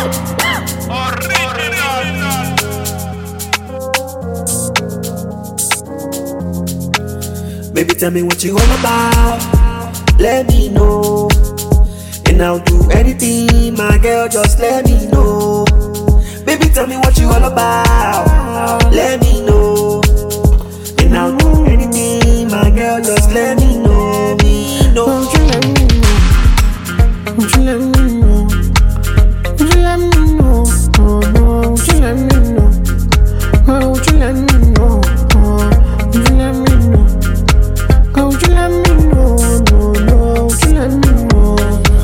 Baby, tell me what you all about. Let me know, and I'll do anything, my girl. Just let me know. Baby, tell me what you all about. Let me know, and I'll do anything, my girl. Just let me know. Won't you let me know? Won't you let me know? Won't you let me know? Oh no, won't you let me know? Oh, won't you let me know? Oh, won't you let me know? Oh, won't you let me know? No, no, won't you let me know?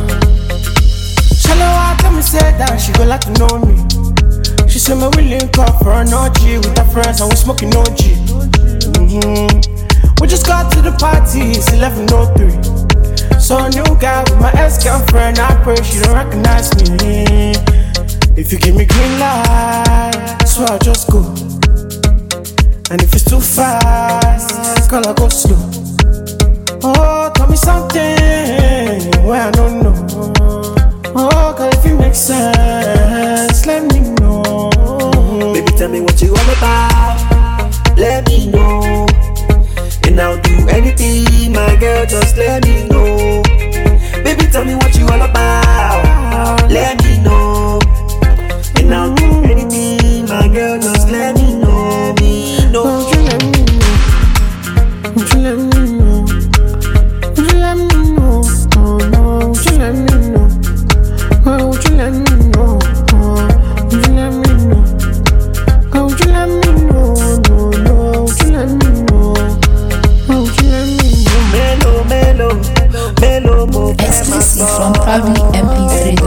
Shalawa tell me say that she go like to know me. She said me we link up for an OG with her friends and we smoking OG. We just got to the party, it's 11:03. So a new guy with my ex-girlfriend, I pray she don't recognize me. If you give me green light, so I'll just go. And if it's too fast, girl, I'll go slow. Oh, tell me something where I don't know. Oh, girl, if it makes sense, let me know. Baby, tell me what you all about. Let me know, and I'll do anything, my girl. Just let me know. Baby, tell me what you all about. Let me know, and I'll do anything, my girl. Just let me know. Won't you let me know? Won't you let me know? Won't you let me know? Oh no, won't you let me know? Oh, won't you let me know? Oh, won't you let me know? Oh, won't you let me know? No, no, won't you let me know? Oh, won't you let me know? Melo, melo, melo, mo. Exclusive from ProudlyMP3.